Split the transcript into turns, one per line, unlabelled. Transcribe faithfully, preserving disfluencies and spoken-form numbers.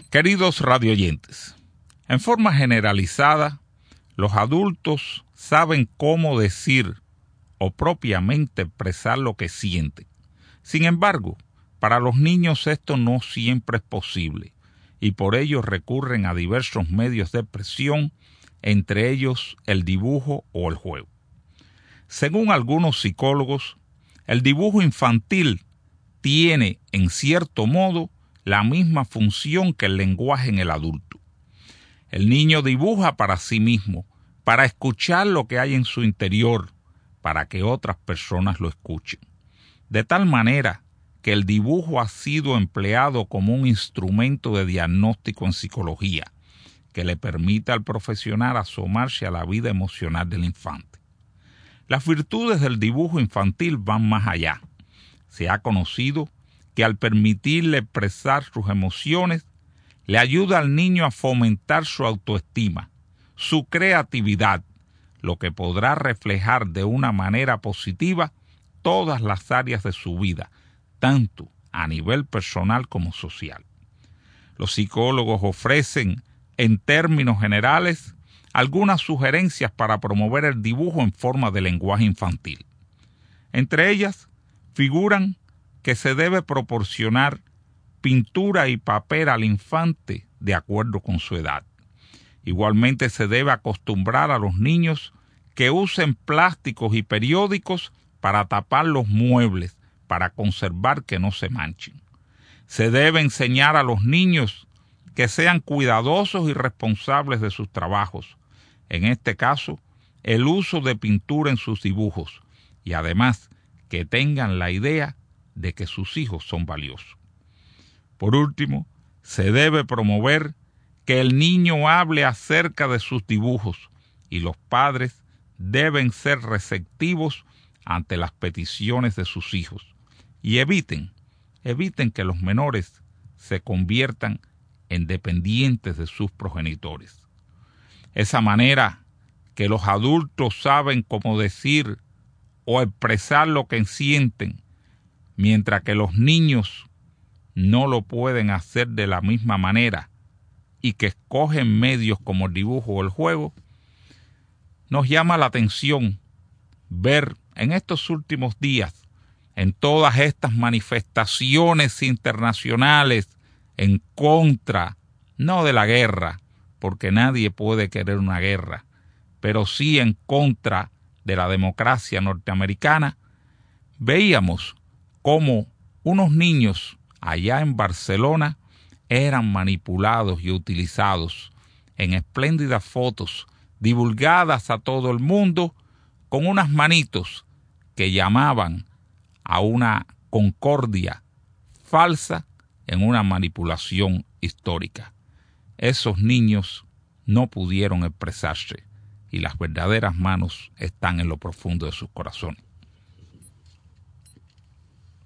Queridos radioyentes, en forma generalizada, los adultos saben cómo decir o propiamente expresar lo que sienten. Sin embargo, para los niños esto no siempre es posible y por ello recurren a diversos medios de expresión, entre ellos el dibujo o el juego. Según algunos psicólogos, el dibujo infantil tiene, en cierto modo, la misma función que el lenguaje en el adulto. El niño dibuja para sí mismo, para escuchar lo que hay en su interior, para que otras personas lo escuchen. De tal manera que el dibujo ha sido empleado como un instrumento de diagnóstico en psicología, que le permite al profesional asomarse a la vida emocional del infante. Las virtudes del dibujo infantil van más allá. Se ha conocido que al permitirle expresar sus emociones, le ayuda al niño a fomentar su autoestima, su creatividad, lo que podrá reflejar de una manera positiva todas las áreas de su vida, tanto a nivel personal como social. Los psicólogos ofrecen, en términos generales, algunas sugerencias para promover el dibujo en forma de lenguaje infantil. Entre ellas, figuran que se debe proporcionar pintura y papel al infante de acuerdo con su edad. Igualmente se debe acostumbrar a los niños que usen plásticos y periódicos para tapar los muebles, para conservar que no se manchen. Se debe enseñar a los niños que sean cuidadosos y responsables de sus trabajos. En este caso, el uso de pintura en sus dibujos y además que tengan la idea de que sus hijos son valiosos. Por último, se debe promover que el niño hable acerca de sus dibujos y los padres deben ser receptivos ante las peticiones de sus hijos y eviten, eviten que los menores se conviertan en dependientes de sus progenitores. Esa manera que los adultos saben cómo decir o expresar lo que sienten, mientras que los niños no lo pueden hacer de la misma manera y que escogen medios como el dibujo o el juego, nos llama la atención ver en estos últimos días, en todas estas manifestaciones internacionales en contra, no de la guerra, porque nadie puede querer una guerra, pero sí en contra de la democracia norteamericana, veíamos cómo unos niños allá en Barcelona eran manipulados y utilizados en espléndidas fotos divulgadas a todo el mundo con unas manitos que llamaban a una concordia falsa en una manipulación histórica. Esos niños no pudieron expresarse y las verdaderas manos están en lo profundo de sus corazones.